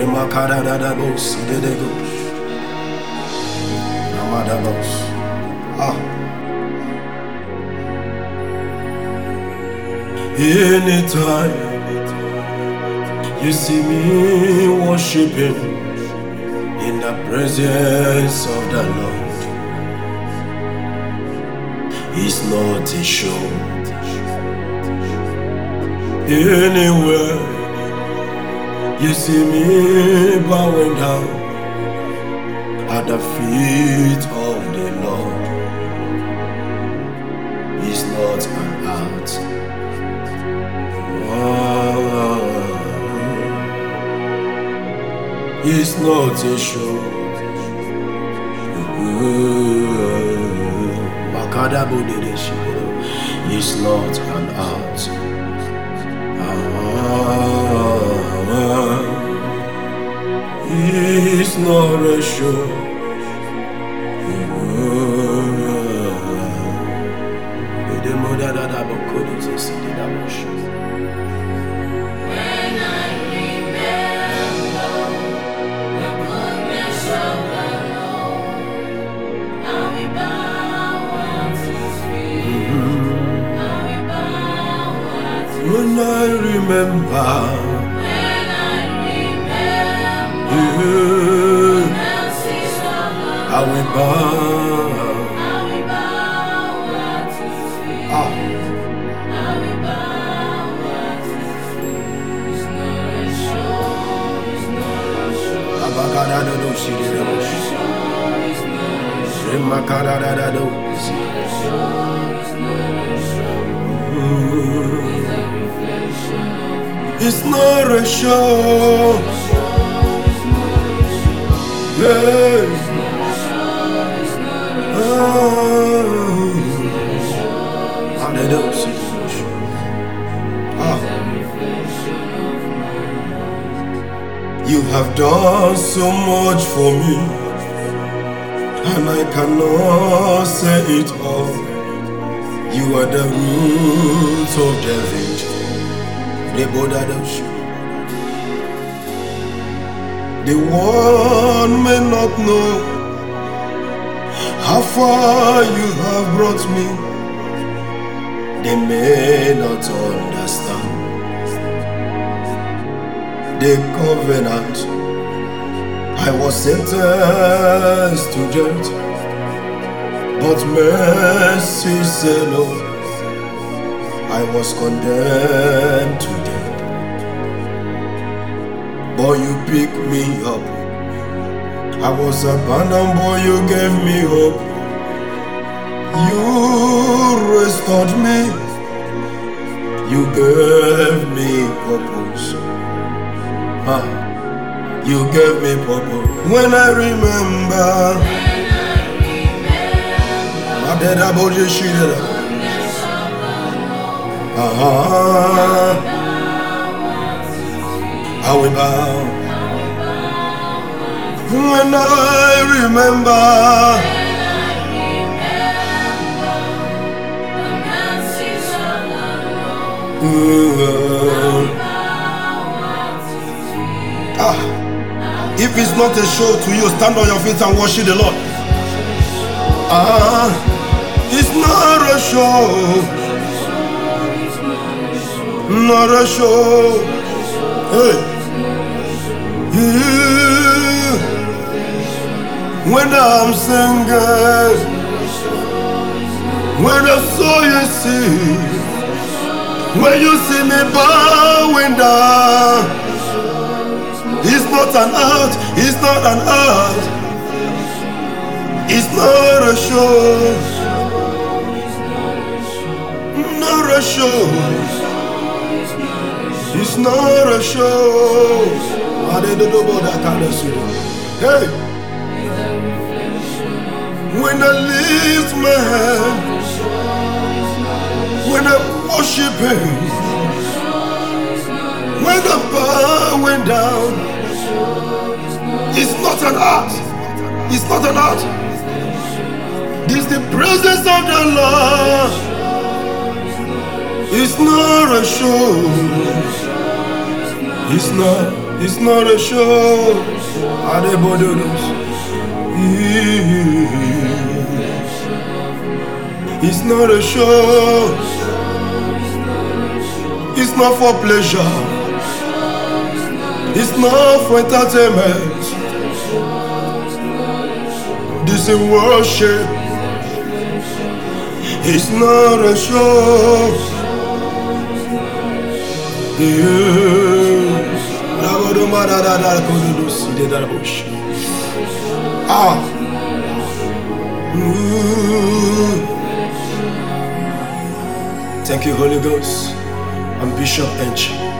Remakadadadabos, Idedegos, Namadabos. Ah. Anytime you see me worshiping in the presence of the Lord, it's not a show. Anywhere you see me bowing down at the feet of the Lord, it's not an art. It's not a show. It's not an art. It's not a show. When I remember, I will bow. It's not a show. Yes. You have done so much for me, and I cannot say it all. You are the root of David, the Bodadosh. The world may not know how far you have brought me. They may not understand the covenant I was sentenced to death, but mercy said no, I was condemned to death. But you picked me up. I was abandoned, but you gave me hope. You restored me. You gave me purpose. You gave me purpose. When I remember, I will bow. When I remember, if it's not a show to you, stand on your feet and worship the Lord. It's not a show. Not a show. Hey. When I'm singing, when I saw you see, when you see me bowing down, it's not an art, it's not an art, it's not a show, not a show, it's not a show. I didn't know about that kind of show. Hey, when I lift my hand, when I'm worshiping, when I'm bowing down, it's not an art. It's not an art. This is the presence of the Lord. It's not a show. It's not. It's not a show. Adebododos. It's not a show. It's not for pleasure. It's not for entertainment. This is worship. It's not a show. Thank you, Holy Ghost. I'm Bishop Enchi.